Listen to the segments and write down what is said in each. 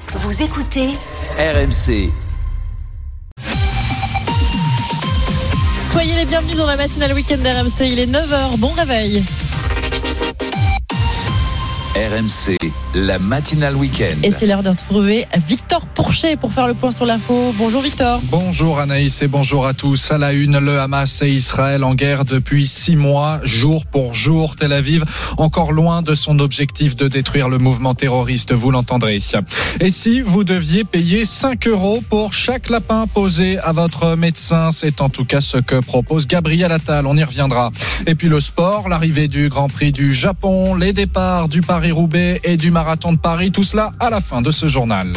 Vous écoutez RMC. Soyez les bienvenus dans la matinale week-end d'RMC, il est 9h, bon réveil. RMC, la matinale week-end. Et c'est l'heure de retrouver Victor Pourchet pour faire le point sur l'info. Bonjour Victor. Bonjour Anaïs et bonjour à tous. À la une, le Hamas et Israël en guerre depuis 6 mois, jour pour jour. Tel Aviv, encore loin de son objectif de détruire le mouvement terroriste, vous l'entendrez. Et si vous deviez payer 5 € pour chaque lapin posé à votre médecin, c'est en tout cas ce que propose Gabriel Attal, on y reviendra. Et puis le sport, l'arrivée du Grand Prix du Japon, les départs du Paris-Roubaix et du Marathon de Paris, tout cela à la fin de ce journal.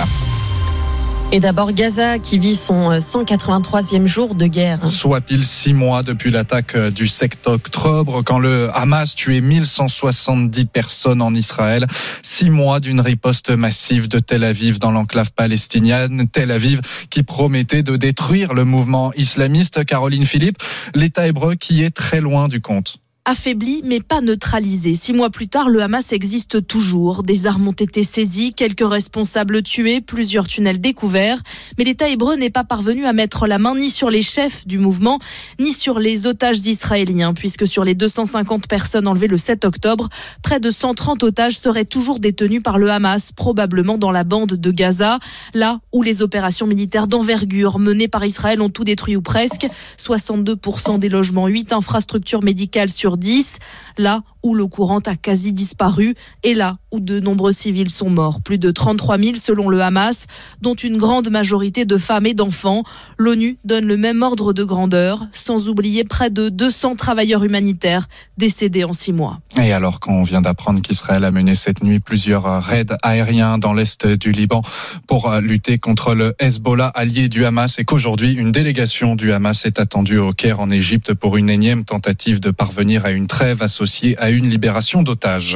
Et d'abord Gaza qui vit son 183e jour de guerre. Soit pile 6 mois depuis l'attaque du 7 octobre, quand le Hamas tuait 1170 personnes en Israël. 6 mois d'une riposte massive de Tel Aviv dans l'enclave palestinienne. Tel Aviv qui promettait de détruire le mouvement islamiste. Caroline Philippe, l'État hébreu qui est très loin du compte. Affaibli mais pas neutralisé. 6 mois plus tard, le Hamas existe toujours. Des armes ont été saisies, quelques responsables tués, plusieurs tunnels découverts. Mais l'État hébreu n'est pas parvenu à mettre la main ni sur les chefs du mouvement, ni sur les otages israéliens, puisque sur les 250 personnes enlevées le 7 octobre, près de 130 otages seraient toujours détenus par le Hamas, probablement dans la bande de Gaza, là où les opérations militaires d'envergure menées par Israël ont tout détruit ou presque. 62% des logements, 8 infrastructures médicales sur 10, là où l'eau courante a quasi disparu et là où de nombreux civils sont morts. Plus de 33 000 selon le Hamas, dont une grande majorité de femmes et d'enfants. L'ONU donne le même ordre de grandeur, sans oublier près de 200 travailleurs humanitaires décédés en 6 mois. Et alors qu'on vient d'apprendre qu'Israël a mené cette nuit plusieurs raids aériens dans l'est du Liban pour lutter contre le Hezbollah, allié du Hamas, et qu'aujourd'hui une délégation du Hamas est attendue au Caire en Égypte pour une énième tentative de parvenir à une trêve associée à une libération d'otages.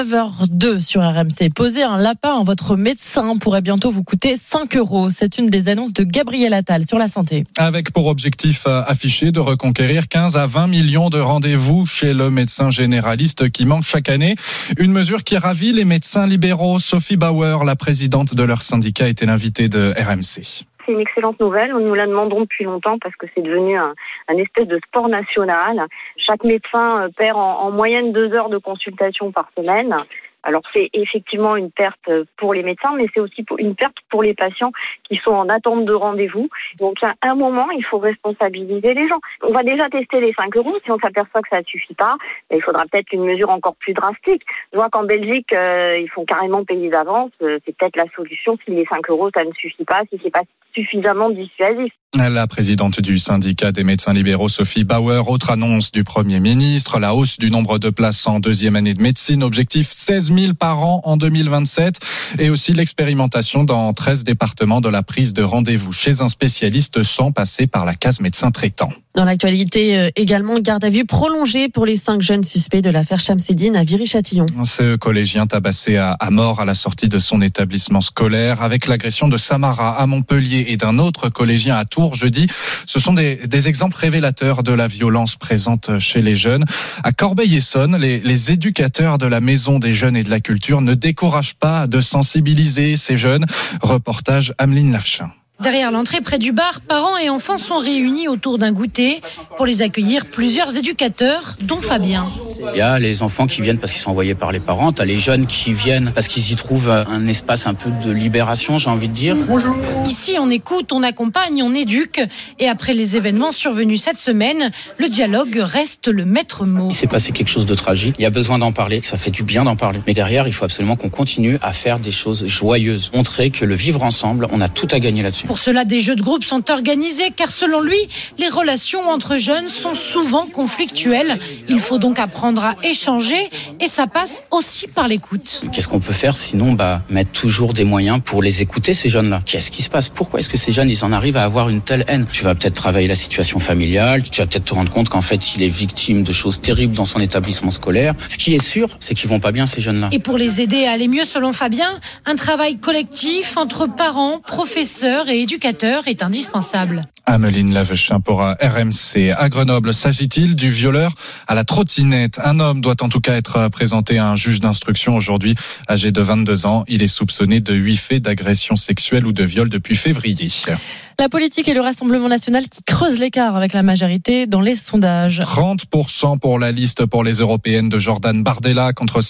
9h02 sur RMC. Poser un lapin à votre médecin pourrait bientôt vous coûter 5 €. C'est une des annonces de Gabriel Attal sur la santé. Avec pour objectif affiché de reconquérir 15 à 20 millions de rendez-vous chez le médecin généraliste qui manque chaque année. Une mesure qui ravit les médecins libéraux. Sophie Bauer, la présidente de leur syndicat, était l'invitée de RMC. C'est une excellente nouvelle. Nous la demandons depuis longtemps parce que c'est devenu un espèce de sport national. Chaque médecin perd en moyenne 2 heures de consultation par semaine. Alors c'est effectivement une perte pour les médecins, mais c'est aussi une perte pour les patients qui sont en attente de rendez-vous. Donc à un moment, il faut responsabiliser les gens. On va déjà tester les 5 €. Si on s'aperçoit que ça ne suffit pas, il faudra peut-être une mesure encore plus drastique. Je vois qu'en Belgique, ils font carrément payer d'avance. C'est peut-être la solution si les 5 €, ça ne suffit pas, si c'est pas suffisamment dissuasif. La présidente du syndicat des médecins libéraux, Sophie Bauer. Autre annonce du Premier ministre, la hausse du nombre de places en deuxième année de médecine. Objectif 16 000 par an en 2027. Et aussi l'expérimentation dans 13 départements de la prise de rendez-vous chez un spécialiste sans passer par la case médecin traitant. Dans l'actualité également, garde à vue prolongée pour les 5 jeunes suspects de l'affaire Chamseddine à Viry-Châtillon. Ce collégien tabassé à mort à la sortie de son établissement scolaire avec l'agression de Samara à Montpellier et d'un autre collégien à Tours jeudi. Ce sont des exemples révélateurs de la violence présente chez les jeunes. À Corbeil-Essonnes, les éducateurs de la Maison des Jeunes et de la Culture ne découragent pas de sensibiliser ces jeunes. Reportage Ameline Lafchin. Derrière l'entrée, près du bar, parents et enfants sont réunis autour d'un goûter. Pour les accueillir, plusieurs éducateurs, dont Fabien. Il y a les enfants qui viennent parce qu'ils sont envoyés par les parents. Tu as les jeunes qui viennent parce qu'ils y trouvent un espace un peu de libération, j'ai envie de dire. Bonjour. Ici, on écoute, on accompagne, on éduque. Et après les événements survenus cette semaine, le dialogue reste le maître mot. Il s'est passé quelque chose de tragique. Il y a besoin d'en parler, ça fait du bien d'en parler. Mais derrière, il faut absolument qu'on continue à faire des choses joyeuses. Montrer que le vivre ensemble, on a tout à gagner là-dessus. Pour cela, des jeux de groupe sont organisés car selon lui, les relations entre jeunes sont souvent conflictuelles. Il faut donc apprendre à échanger et ça passe aussi par l'écoute. Qu'est-ce qu'on peut faire sinon mettre toujours des moyens pour les écouter ces jeunes-là. Qu'est-ce qui se passe? Pourquoi est-ce que ces jeunes ils en arrivent à avoir une telle haine? Tu vas peut-être travailler la situation familiale, tu vas peut-être te rendre compte qu'en fait il est victime de choses terribles dans son établissement scolaire. Ce qui est sûr, c'est qu'ils vont pas bien ces jeunes-là. Et pour les aider à aller mieux selon Fabien, un travail collectif entre parents, professeurs et et éducateur est indispensable. Ameline Lavechin pour RMC. À Grenoble, s'agit-il du violeur à la trottinette? Un homme doit en tout cas être présenté à un juge d'instruction aujourd'hui. Âgé de 22 ans, il est soupçonné de 8 faits d'agression sexuelle ou de viol depuis février. La politique et le Rassemblement national qui creusent l'écart avec la majorité dans les sondages. 30% pour la liste pour les européennes de Jordan Bardella contre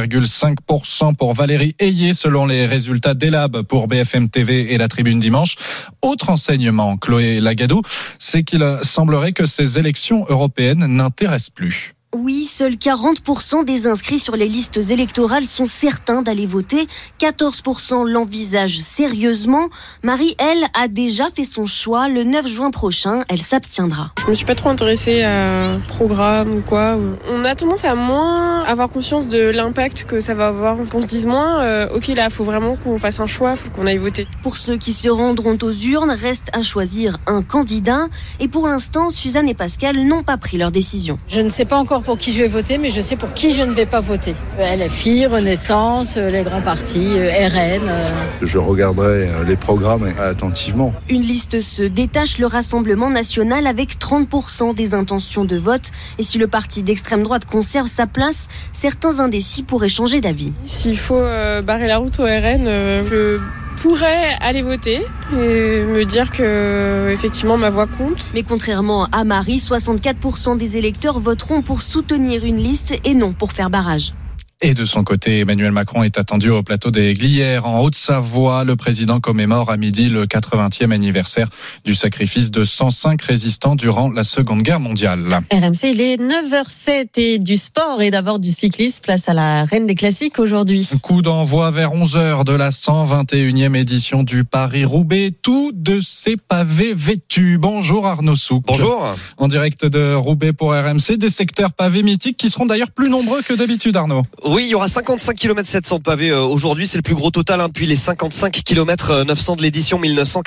16,5% pour Valérie Ayé selon les résultats d'Elab pour BFM TV et la Tribune dimanche. Autre enseignement, Chloé Lagadou, c'est qu'il semblerait que ces élections européennes n'intéressent plus. Oui, seuls 40% des inscrits sur les listes électorales sont certains d'aller voter. 14% l'envisagent sérieusement. Marie, elle, a déjà fait son choix. Le 9 juin prochain, elle s'abstiendra. Je me suis pas trop intéressée à un programme ou quoi. On a tendance à moins avoir conscience de l'impact que ça va avoir. On se dise moins, ok là, il faut vraiment qu'on fasse un choix, il faut qu'on aille voter. Pour ceux qui se rendront aux urnes, reste à choisir un candidat. Et pour l'instant, Suzanne et Pascal n'ont pas pris leur décision. Je ne sais pas encore pour qui je vais voter, mais je sais pour qui je ne vais pas voter. LFI, Renaissance, les grands partis, RN. Je regarderai les programmes attentivement. Une liste se détache, le Rassemblement national avec 30% des intentions de vote. Et si le parti d'extrême droite conserve sa place, certains indécis pourraient changer d'avis. S'il faut barrer la route au RN, je pourrais aller voter et me dire que effectivement ma voix compte. Mais contrairement à Marie, 64% des électeurs voteront pour soutenir une liste et non pour faire barrage. Et de son côté, Emmanuel Macron est attendu au plateau des Glières, en Haute-Savoie. Le président commémore à midi le 80e anniversaire du sacrifice de 105 résistants durant la Seconde Guerre mondiale. RMC, il est 9h07 et du sport et d'abord du cyclisme. Place à la reine des classiques aujourd'hui. Coup d'envoi vers 11h de la 121e édition du Paris-Roubaix. Tout de ces pavés vêtus. Bonjour Arnaud Souk. Bonjour. En direct de Roubaix pour RMC, des secteurs pavés mythiques qui seront d'ailleurs plus nombreux que d'habitude, Arnaud. Oui, il y aura 55 km 700 de pavés aujourd'hui, c'est le plus gros total depuis les 55 km 900 de l'édition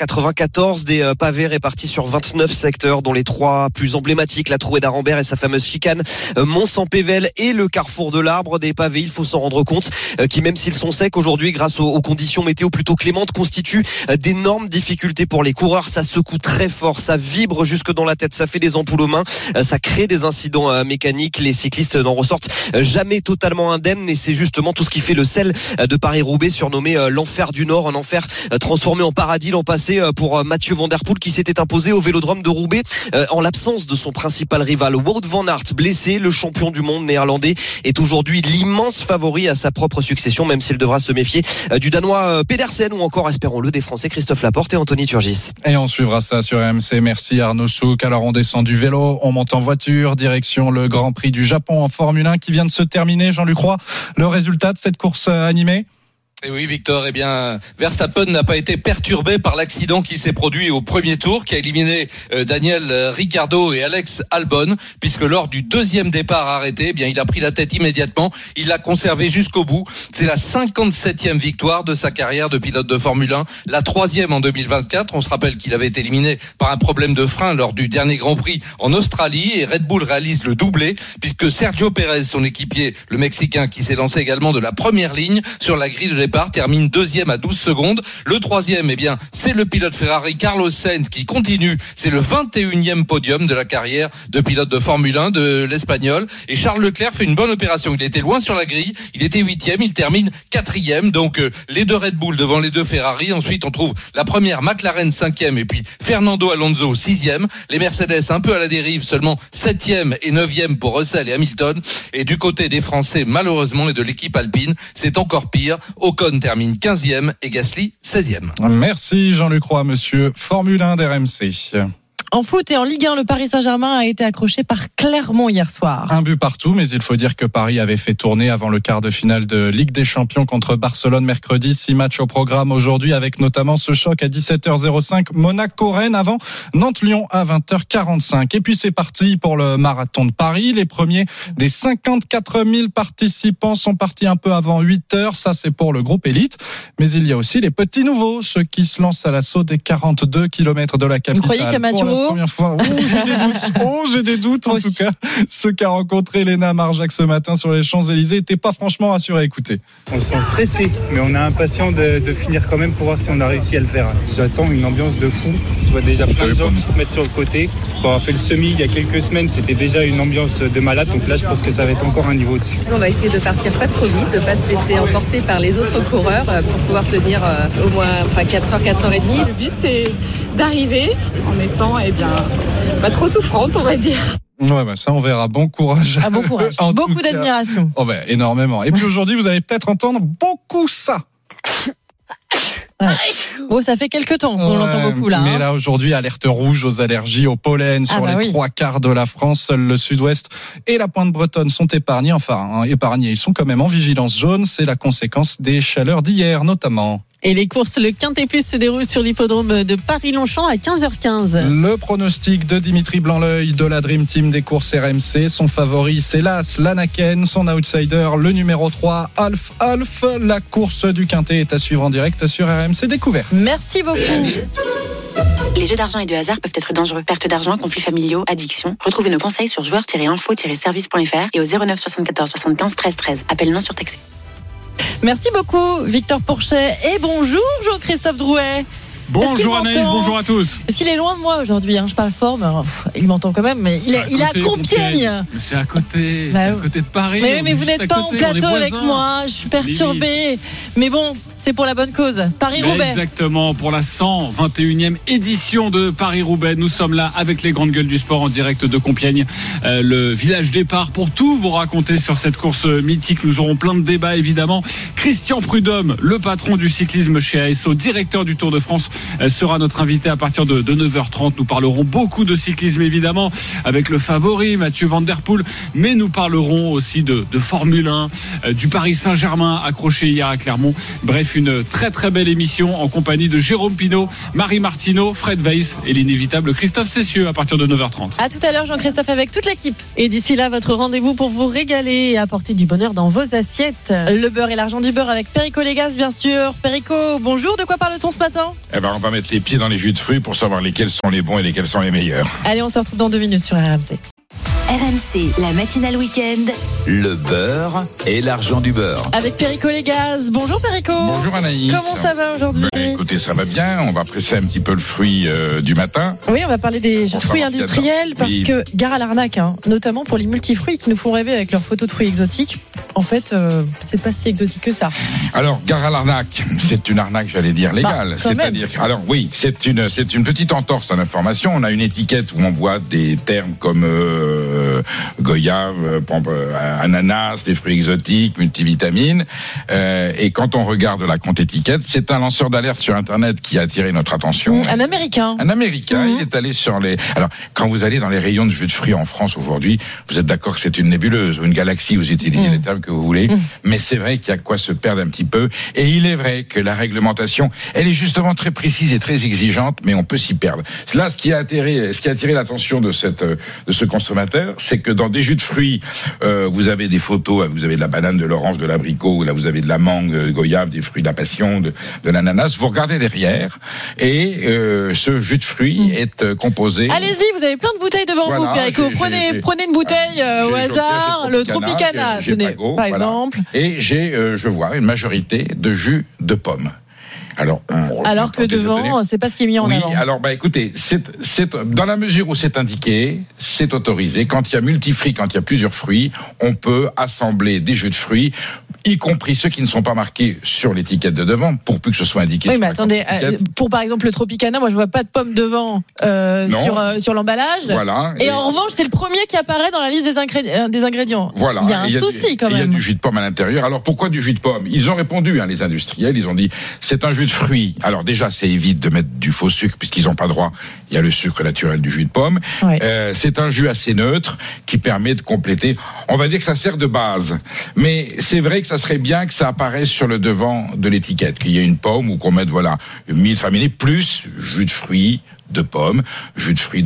1994, des pavés répartis sur 29 secteurs dont les 3 plus emblématiques, la Trouée d'Arambert et sa fameuse chicane, Mont-Saint-Pével et le carrefour de l'Arbre. Des pavés, il faut s'en rendre compte, qui même s'ils sont secs aujourd'hui grâce aux conditions météo plutôt clémentes, constituent d'énormes difficultés pour les coureurs. Ça secoue très fort, ça vibre jusque dans la tête, ça fait des ampoules aux mains, ça crée des incidents mécaniques. Les cyclistes n'en ressortent jamais totalement indemnes. Et c'est justement tout ce qui fait le sel de Paris-Roubaix, surnommé l'enfer du Nord, un enfer transformé en paradis l'an passé pour Mathieu Van Der Poel qui s'était imposé au Vélodrome de Roubaix en l'absence de son principal rival. Wout van Aert, blessé, le champion du monde néerlandais, est aujourd'hui l'immense favori à sa propre succession, même s'il devra se méfier du Danois Pedersen ou encore, espérons-le, des Français Christophe Laporte et Anthony Turgis. Et on suivra ça sur RMC. Merci Arnaud Souk. Alors on descend du vélo, on monte en voiture, direction le Grand Prix du Japon en Formule 1 qui vient de se terminer. Jean-Luc Roy, le résultat de cette course animée? Et oui, Victor, eh bien, Verstappen n'a pas été perturbé par l'accident qui s'est produit au premier tour, qui a éliminé Daniel Ricciardo et Alex Albon, puisque lors du deuxième départ arrêté, eh bien, il a pris la tête immédiatement. Il l'a conservé jusqu'au bout. C'est la 57e victoire de sa carrière de pilote de Formule 1, la 3e en 2024. On se rappelle qu'il avait été éliminé par un problème de frein lors du dernier Grand Prix en Australie, et Red Bull réalise le doublé, puisque Sergio Pérez, son équipier, le Mexicain, qui s'est lancé également de la première ligne sur la grille de départ, termine deuxième à 12 secondes. Le troisième, eh bien, c'est le pilote Ferrari Carlos Sainz qui continue. C'est le 21e podium de la carrière de pilote de Formule 1 de l'Espagnol. Et Charles Leclerc fait une bonne opération. Il était loin sur la grille. Il était 8e. Il termine 4e. Donc, les deux Red Bull devant les deux Ferrari. Ensuite, on trouve la première McLaren 5e et puis Fernando Alonso 6e. Les Mercedes un peu à la dérive, seulement 7e et 9e pour Russell et Hamilton. Et du côté des Français, malheureusement, et de l'équipe alpine, c'est encore pire. Ocon termine 15e et Gasly 16e. Merci Jean-Luc Roy, monsieur Formule 1 d'RMC. En foot et en Ligue 1, le Paris Saint-Germain a été accroché par Clermont hier soir. Un but partout, mais il faut dire que Paris avait fait tourner avant le quart de finale de Ligue des Champions contre Barcelone mercredi. 6 matchs au programme aujourd'hui, avec notamment ce choc à 17h05 Monaco-Rennes avant Nantes-Lyon à 20h45. Et puis c'est parti pour le marathon de Paris. Les premiers des 54 000 participants sont partis un peu avant 8h. Ça, c'est pour le groupe élite. Mais il y a aussi les petits nouveaux, ceux qui se lancent à l'assaut des 42 km de la capitale. Vous croyez qu'Amateur nouveau. Première fois. J'ai des doutes. En tout cas, ce qu'a rencontré Léna Marjac ce matin sur les Champs-Élysées n'était pas franchement rassuré. Écoutez. On se sent stressé, mais on est impatient de finir quand même pour voir si on a réussi à le faire. J'attends une ambiance de fou. Je vois déjà plein de gens qui se mettent sur le côté. Pour avoir fait le semi il y a quelques semaines, c'était déjà une ambiance de malade. Donc là, je pense que ça va être encore un niveau dessus. On va essayer de partir pas trop vite, de pas se laisser emporter par les autres coureurs pour pouvoir tenir au moins 4h, 4h30. Le but, c'est d'arriver en étant pas trop souffrante, on va dire. Ouais, ça on verra. Bon courage. Bon courage. Beaucoup d'admiration. Énormément. Et puis aujourd'hui, vous allez peut-être entendre beaucoup ça. Ouais. Bon, ça fait quelques temps qu'on l'entend beaucoup là. Mais là aujourd'hui, alerte rouge aux allergies au pollen sur les 3/4 de la France. Seul le sud-ouest et la pointe bretonne sont épargnés. Épargnés. Ils sont quand même en vigilance jaune. C'est la conséquence des chaleurs d'hier notamment. Et les courses, le Quintet Plus se déroule sur l'hippodrome de Paris-Longchamp à 15h15. Le pronostic de Dimitri Blanc-L'Œil de la Dream Team des courses RMC. Son favori, c'est l'As, l'Anaken. Son outsider, le numéro 3, Alf. La course du Quintet est à suivre en direct sur RMC Découverte. Merci beaucoup. Les jeux d'argent et de hasard peuvent être dangereux. Perte d'argent, conflits familiaux, addiction. Retrouvez nos conseils sur joueurs-info-service.fr et au 09 74 75 13 13. Appel non surtaxé. Merci beaucoup Victor Pourchet et bonjour Jean-Christophe Drouet. Bonjour Anaïs, bonjour à tous. S'il est loin de moi aujourd'hui, je parle fort, mais il m'entend quand même. Mais il est à Compiègne. Mais c'est à côté, c'est à côté de Paris. Mais vous n'êtes pas en plateau avec moi, je suis perturbée. Mais bon, c'est pour la bonne cause. Paris-Roubaix. Exactement, pour la 121e édition de Paris-Roubaix. Nous sommes là avec les grandes gueules du sport en direct de Compiègne, le village départ, pour tout vous raconter sur cette course mythique. Nous aurons plein de débats évidemment. Christian Prudhomme, le patron du cyclisme chez ASO, directeur du Tour de France, sera notre invité à partir de 9h30. Nous parlerons beaucoup de cyclisme évidemment avec le favori Mathieu Van Der Poel, mais nous parlerons aussi de Formule 1, du Paris Saint-Germain accroché hier à Clermont. Bref, une très très belle émission en compagnie de Jérôme Pinault, Marie Martineau, Fred Weiss et l'inévitable Christophe Cessieux à partir de 9h30. À tout à l'heure Jean-Christophe avec toute l'équipe. Et d'ici là, votre rendez-vous pour vous régaler et apporter du bonheur dans vos assiettes. Le beurre et l'argent du beurre avec Perico Légas bien sûr. Perico, bonjour, de quoi parle-t-on ce matin ? On va mettre les pieds dans les jus de fruits pour savoir lesquels sont les bons et lesquels sont les meilleurs. Allez, on se retrouve dans 2 minutes sur RMC. RMC, la matinale week-end. Le beurre et l'argent du beurre. Avec Perico Légas. Bonjour Perico. Bonjour Anaïs. Comment ça va aujourd'hui ? Écoutez, ça va bien. On va presser un petit peu le fruit du matin. Oui, on va parler des fruits industriels parce que gare à l'arnaque, notamment pour les multifruits qui nous font rêver avec leurs photos de fruits exotiques. En fait, c'est pas si exotique que ça. Alors, gare à l'arnaque, c'est une arnaque, j'allais dire, légale. C'est-à-dire, alors oui, c'est une petite entorse à l'information. On a une étiquette où on voit des termes comme goyave, ananas, des fruits exotiques, multivitamines. Et quand on regarde la contre-étiquette, c'est un lanceur d'alerte sur Internet qui a attiré notre attention. Un Américain. Il est allé sur les... Alors, quand vous allez dans les rayons de jus de fruits en France aujourd'hui, vous êtes d'accord que c'est une nébuleuse ou une galaxie, vous utilisez les termes que vous voulez, mais c'est vrai qu'il y a quoi se perdre un petit peu. Et il est vrai que la réglementation, elle est justement très précise et très exigeante, mais on peut s'y perdre. Là, ce qui a attiré l'attention de ce consommateur, c'est que dans des jus de fruits, vous avez des photos, vous avez de la banane, de l'orange, de l'abricot, là vous avez de la mangue, goyave, des fruits de la passion, de l'ananas. Vous regardez derrière, et ce jus de fruits est composé. Allez-y, vous avez plein de bouteilles devant vous, Perico. Prenez une bouteille au hasard, le Tropicana, tenez, par exemple. Et je vois une majorité de jus de pommes. Alors que devant, c'est pas ce qui est mis en avant. Oui, alors écoutez, c'est dans la mesure où c'est indiqué, c'est autorisé. Quand il y a multifruits, quand il y a plusieurs fruits, on peut assembler des jus de fruits, y compris ceux qui ne sont pas marqués sur l'étiquette de devant, pour plus que ce soit indiqué. Oui, mais attendez, pour par exemple le Tropicana, moi je vois pas de pommes devant sur l'emballage. Voilà. Et en revanche, c'est le premier qui apparaît dans la liste des ingrédients. Voilà. Il y a un souci quand même. Il y a du jus de pomme à l'intérieur. Alors pourquoi du jus de pomme ? Ils ont répondu, les industriels, ils ont dit c'est un jus de fruits. Alors déjà, ça évite de mettre du faux sucre puisqu'ils n'ont pas droit. Il y a le sucre naturel du jus de pomme. Ouais. C'est un jus assez neutre qui permet de compléter. On va dire que ça sert de base. Mais c'est vrai que ça serait bien que ça apparaisse sur le devant de l'étiquette, qu'il y ait une pomme ou qu'on mette une minute plus jus de fruits de pomme, jus de fruits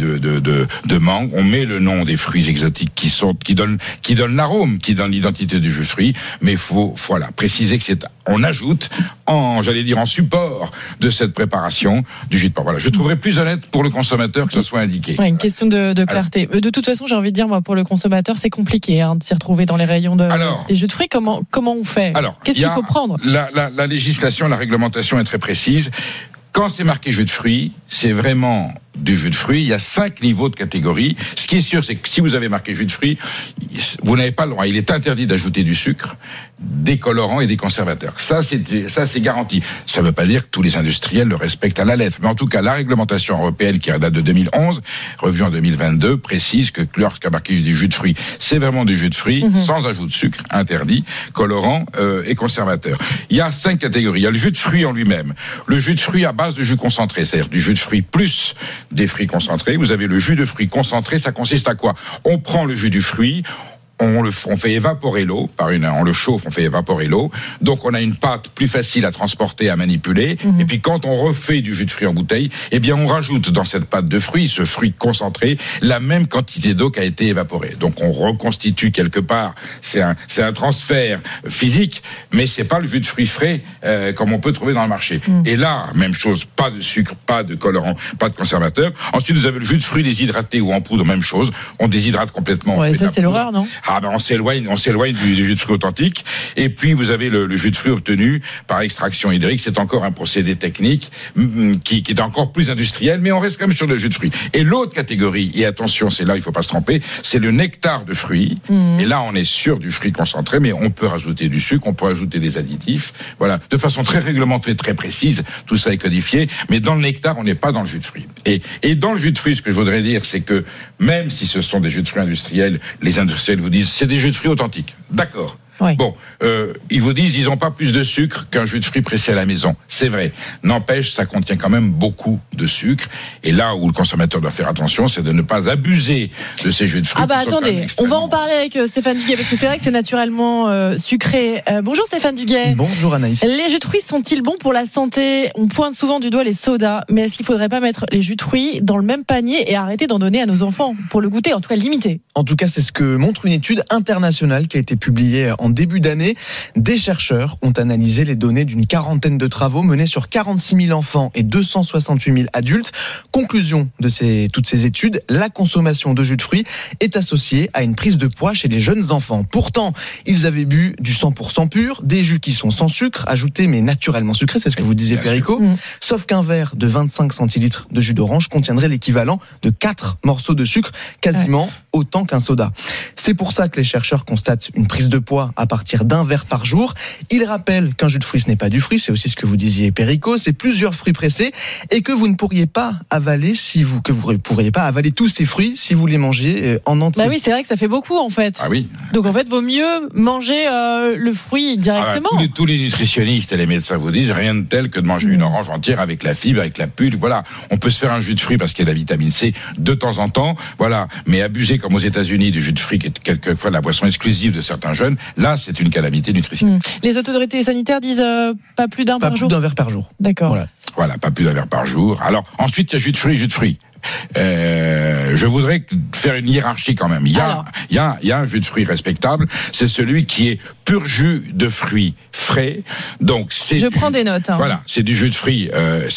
de mangue. On met le nom des fruits exotiques qui donnent l'arôme, qui donnent l'identité du jus de fruits. Mais il faut préciser que on ajoute en support de cette préparation du jus de pomme. Voilà, je trouverais plus honnête pour le consommateur que ce soit indiqué. Ouais, une question de clarté. De toute façon, j'ai envie de dire, moi, pour le consommateur, c'est compliqué de s'y retrouver dans les rayons des jus de fruits. Comment on fait ? Qu'est-ce qu'il faut prendre ? La législation, la réglementation est très précise. Quand c'est marqué jus de fruits, c'est vraiment du jus de fruits. Il y a 5 niveaux de catégorie. Ce qui est sûr, c'est que si vous avez marqué jus de fruits, vous n'avez pas le droit. Il est interdit d'ajouter du sucre, des colorants et des conservateurs. Ça, c'est garanti. Ça ne veut pas dire que tous les industriels le respectent à la lettre. Mais en tout cas, la réglementation européenne, qui date de 2011, revue en 2022, précise que lorsqu'il y a marqué du jus de fruits, c'est vraiment du jus de fruits, sans ajout de sucre, interdit, colorant et conservateur. Il y a 5 catégories. Il y a le jus de fruits en lui-même. Le jus de fruits à base de jus concentré, c'est-à-dire du jus de fruits plus des fruits concentrés. Vous avez le jus de fruits concentré, ça consiste à quoi ? On prend le jus du fruit, on fait évaporer l'eau, on le chauffe, on fait évaporer l'eau. Donc on a une pâte plus facile à transporter, à manipuler. Et puis quand on refait du jus de fruits en bouteille, eh bien on rajoute dans cette pâte de fruits, ce fruit concentré, la même quantité d'eau qui a été évaporée. Donc on reconstitue quelque part. C'est un transfert physique, mais c'est pas le jus de fruits frais comme on peut trouver dans le marché. Et là, même chose, pas de sucre, pas de colorant, pas de conservateur. Ensuite vous avez le jus de fruits déshydraté ou en poudre, même chose. On déshydrate complètement. Ouais, ça c'est l'horreur, non ? On s'éloigne du jus de fruits authentique. Et puis vous avez le jus de fruits obtenu par extraction hydrique. C'est encore un procédé technique qui est encore plus industriel, mais on reste quand même sur le jus de fruits. Et l'autre catégorie, et attention, c'est là il faut pas se tromper, c'est le nectar de fruits. Et là on est sur du fruit concentré, mais on peut rajouter du sucre, on peut ajouter des additifs. Voilà, de façon très réglementée, très précise. Tout ça est codifié. Mais dans le nectar, on n'est pas dans le jus de fruits. Et dans le jus de fruits, ce que je voudrais dire, c'est que même si ce sont des jus de fruits industriels, les industriels vous disent c'est des jus de fruits authentiques. D'accord. Oui. Bon, ils vous disent ils n'ont pas plus de sucre qu'un jus de fruits pressé à la maison. C'est vrai. N'empêche, ça contient quand même beaucoup de sucre. Et là où le consommateur doit faire attention, c'est de ne pas abuser de ces jus de fruits. Attendez, on va en parler avec Stéphane Duguet, parce que c'est vrai que c'est naturellement sucré. Bonjour Stéphane Duguet. Bonjour Anaïs. Les jus de fruits sont-ils bons pour la santé ? On pointe souvent du doigt les sodas, mais est-ce qu'il ne faudrait pas mettre les jus de fruits dans le même panier et arrêter d'en donner à nos enfants pour le goûter, en tout cas limiter ? En tout cas, c'est ce que montre une étude internationale qui a été publiée en début d'année. Des chercheurs ont analysé les données d'une quarantaine de travaux menés sur 46 000 enfants et 268 000 adultes. Conclusion de toutes ces études, la consommation de jus de fruits est associée à une prise de poids chez les jeunes enfants. Pourtant, ils avaient bu du 100% pur, des jus qui sont sans sucre, ajoutés mais naturellement sucrés, c'est ce que vous disiez Perico. Sauf qu'un verre de 25 centilitres de jus d'orange contiendrait l'équivalent de 4 morceaux de sucre, quasiment autant qu'un soda. C'est pour ça que les chercheurs constatent une prise de poids à partir d'un verre par jour. Ils rappellent qu'un jus de fruits, ce n'est pas du fruit, c'est aussi ce que vous disiez Perico, c'est plusieurs fruits pressés et que vous ne pourriez pas avaler tous ces fruits si vous les mangez en entier. Bah oui, c'est vrai que ça fait beaucoup en fait. Ah oui. Donc en fait, vaut mieux manger le fruit directement. Tous les nutritionnistes et les médecins vous disent rien de tel que de manger une orange entière avec la fibre, avec la pulpe. Voilà, on peut se faire un jus de fruits parce qu'il y a de la vitamine C de temps en temps. Voilà, mais abuser comme aux États-Unis du jus de fruits qui est quelquefois la boisson exclusive de certains jeunes, là c'est une calamité nutritionnelle. Les autorités sanitaires disent pas plus d'un par jour. Pas plus d'un verre par jour. D'accord. Voilà, pas plus d'un verre par jour. Alors ensuite il y a jus de fruits. Je voudrais faire une hiérarchie quand même. Il y a un jus de fruits respectable, c'est celui qui est pur jus de fruits frais. Donc je prends des notes. Voilà, c'est du jus de fruits,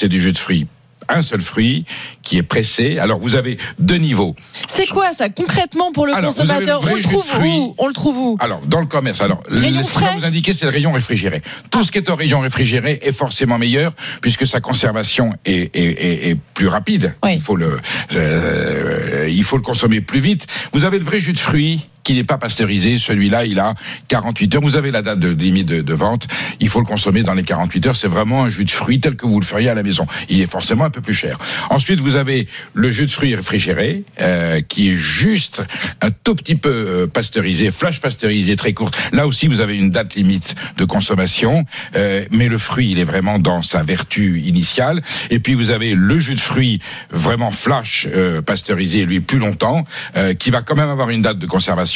un seul fruit qui est pressé. Alors vous avez 2 niveaux. C'est quoi ça concrètement pour le consommateur ? On le trouve où ? Alors dans le commerce. Alors rayon frais, vous indiquez c'est le rayon réfrigéré. Tout ce qui est au rayon réfrigéré est forcément meilleur puisque sa conservation est plus rapide. Oui. Il faut le consommer plus vite. Vous avez le vrai jus de fruits qui n'est pas pasteurisé, celui-là il a 48 heures, vous avez la date de limite de vente, il faut le consommer dans les 48 heures, c'est vraiment un jus de fruits tel que vous le feriez à la maison, il est forcément un peu plus cher. Ensuite vous avez le jus de fruits réfrigéré, qui est juste un tout petit peu pasteurisé, flash pasteurisé très courte, là aussi vous avez une date limite de consommation, mais le fruit il est vraiment dans sa vertu initiale, et puis vous avez le jus de fruits vraiment flash pasteurisé lui plus longtemps, qui va quand même avoir une date de conservation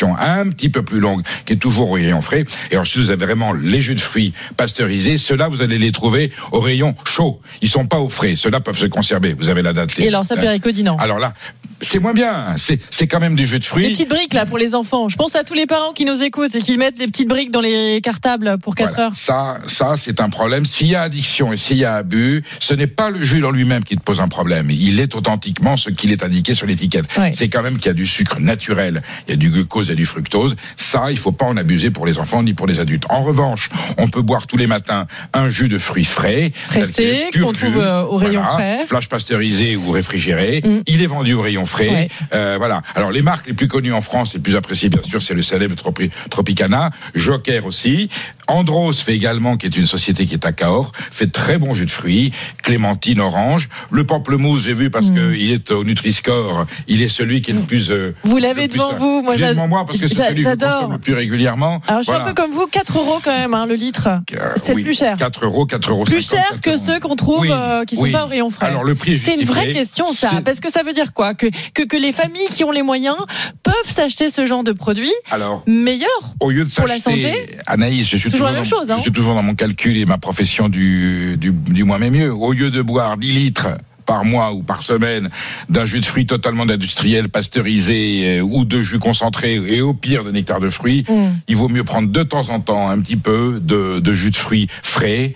d'addition un petit peu plus longue, qui est toujours au rayon frais. Et ensuite, vous avez vraiment les jus de fruits pasteurisés. Ceux-là, vous allez les trouver au rayon chaud. Ils sont pas au frais. Ceux-là peuvent se conserver. Vous avez la date. Et alors ça, Perico dit non. Alors là, c'est moins bien. C'est quand même du jus de fruits. Les petites briques là pour les enfants. Je pense à tous les parents qui nous écoutent et qui mettent les petites briques dans les cartables pour 4 heures. Ça, c'est un problème. S'il y a addiction et s'il y a abus, ce n'est pas le jus en lui-même qui te pose un problème. Il est authentiquement ce qu'il est indiqué sur l'étiquette. Ouais. C'est quand même qu'il y a du sucre naturel, il y a du glucose et du fructose. Ça, il faut pas en abuser pour les enfants ni pour les adultes. En revanche, on peut boire tous les matins un jus de fruits frais, pressé, qu'on trouve au rayon frais, flash pasteurisé ou réfrigéré. Il est vendu au rayon frais. Ouais. Voilà. Alors les marques les plus connues en France, les plus appréciées bien sûr, c'est le célèbre Tropicana, Joker aussi. Andros fait également, qui est une société qui est à Cahors, fait de très bons jus de fruits, clémentine, orange. Le pamplemousse, j'ai vu parce que il est au Nutri-Score, il est celui qui est le plus. Vous l'avez devant vous, moi j'ai devant moi parce que c'est celui que je consomme le plus régulièrement. Alors je suis un peu comme vous, 4 € quand même le litre. C'est le plus cher. 4 €, 4 €. Plus cher que ceux qu'on trouve qui sont pas au rayon frais. Alors le prix est justifié. C'est une vraie question ça, parce que ça veut dire quoi, que les familles qui ont les moyens peuvent s'acheter ce genre de produits meilleurs au lieu de pour la santé. Anaïs, je suis toujours la même chose. Je suis toujours dans mon calcul et ma profession du moins mais mieux. Au lieu de boire 10 litres par mois ou par semaine d'un jus de fruits totalement industriel, pasteurisé ou de jus concentré et au pire de nectar de fruits, il vaut mieux prendre de temps en temps un petit peu de jus de fruits frais,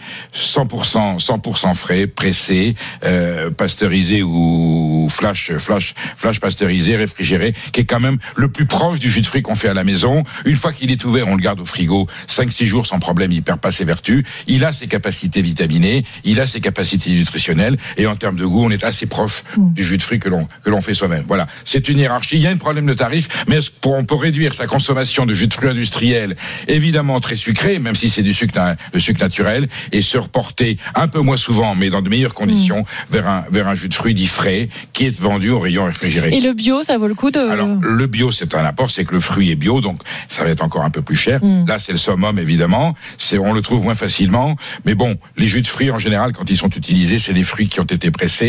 100% frais, pressé, pasteurisé ou flash pasteurisé, réfrigéré, qui est quand même le plus proche du jus de fruits qu'on fait à la maison. Une fois qu'il est ouvert, on le garde au frigo 5-6 jours sans problème, il perd pas ses vertus, il a ses capacités vitaminées, il a ses capacités nutritionnelles et en termes de goût, on est assez proche du jus de fruits que l'on fait soi-même. Voilà, c'est une hiérarchie. Il y a un problème de tarif, mais on peut réduire sa consommation de jus de fruits industriels, évidemment très sucré, même si c'est le sucre naturel, et se reporter un peu moins souvent, mais dans de meilleures conditions, vers un jus de fruits dit frais, qui est vendu au rayon réfrigéré. Et le bio, ça vaut le coup de... Alors, le bio, c'est un apport, c'est que le fruit est bio, donc ça va être encore un peu plus cher. Là, c'est le summum, évidemment. On le trouve moins facilement. Mais bon, les jus de fruits, en général, quand ils sont utilisés, c'est des fruits qui ont été pressés.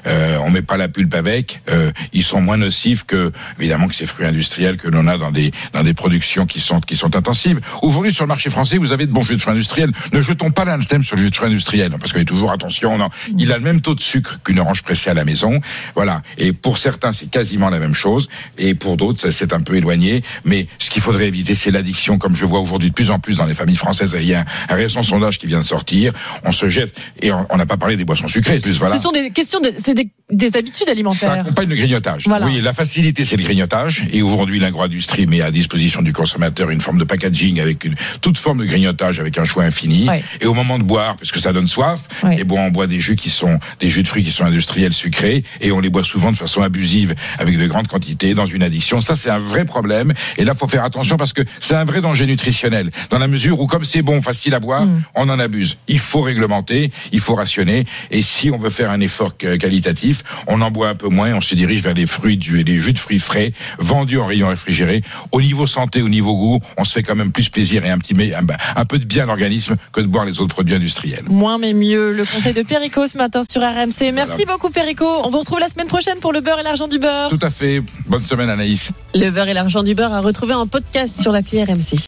On met pas la pulpe avec. Ils sont moins nocifs que ces fruits industriels que l'on a dans des productions qui sont intensives. Aujourd'hui, sur le marché français, vous avez de bons jus de fruits industriels. Ne jetons pas l'anathème sur le jus de fruits industriel, parce qu'il y a toujours attention. Non, il a le même taux de sucre qu'une orange pressée à la maison. Voilà. Et pour certains, c'est quasiment la même chose. Et pour d'autres, c'est un peu éloigné. Mais ce qu'il faudrait éviter, c'est l'addiction, comme je vois aujourd'hui de plus en plus dans les familles françaises. Il y a un récent sondage qui vient de sortir. On se jette et on n'a pas parlé des boissons sucrées. Plus, voilà. Ce sont des questions c'est des habitudes alimentaires. Ça accompagne le grignotage. Voilà. Vous voyez, la facilité, c'est le grignotage. Et aujourd'hui, l'agro-industrie met à disposition du consommateur une forme de packaging avec toute forme de grignotage, avec un choix infini. Ouais. Et au moment de boire, parce que ça donne soif, et bon, on boit des jus de fruits qui sont industriels, sucrés, et on les boit souvent de façon abusive, avec de grandes quantités, dans une addiction. Ça, c'est un vrai problème. Et là, faut faire attention parce que c'est un vrai danger nutritionnel. Dans la mesure où, comme c'est bon, facile à boire, on en abuse. Il faut réglementer, il faut rationner. Et si on veut faire un effort qualitatif, on en boit un peu moins et on se dirige vers les jus de fruits frais, vendus en rayon réfrigéré. Au niveau santé, au niveau goût, on se fait quand même plus plaisir et un peu de bien à l'organisme que de boire les autres produits industriels. Moins mais mieux. Le conseil de Perico ce matin sur RMC. Merci beaucoup Perico. On vous retrouve la semaine prochaine pour le beurre et l'argent du beurre. Tout à fait. Bonne semaine Anaïs. Le beurre et l'argent du beurre à retrouver en podcast sur l'appli RMC.